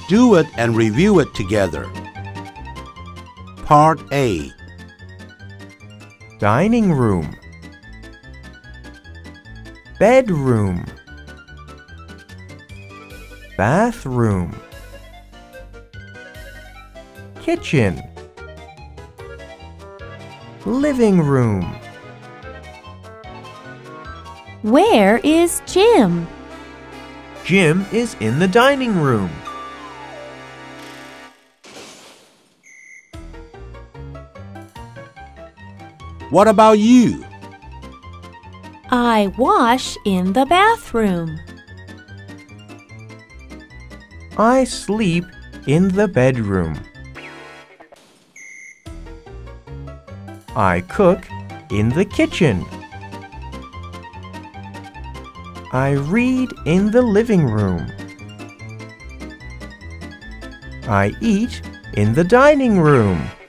Do it and review it together. Part A. Dining room, bedroom, bathroom, kitchen, living room. Where is Jim? Jim is in the dining room. What about you? I wash in the bathroom. I sleep in the bedroom. I cook in the kitchen. I read in the living room. I eat in the dining room.